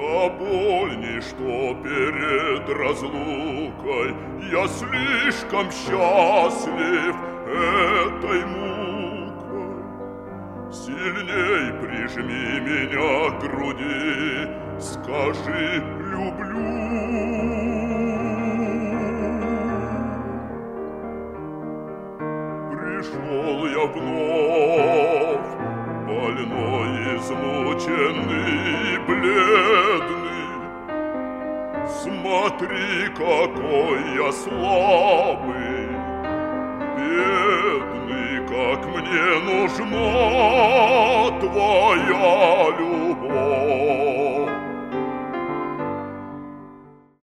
А больней, что перед разлукой я слишком счастлив этой мукой. Сильней прижми меня к груди, скажи «люблю». Пришел я вновь, больной, измученный, бледный. Смотри, какой я слабый, бедный, как мне нужна твоя любовь.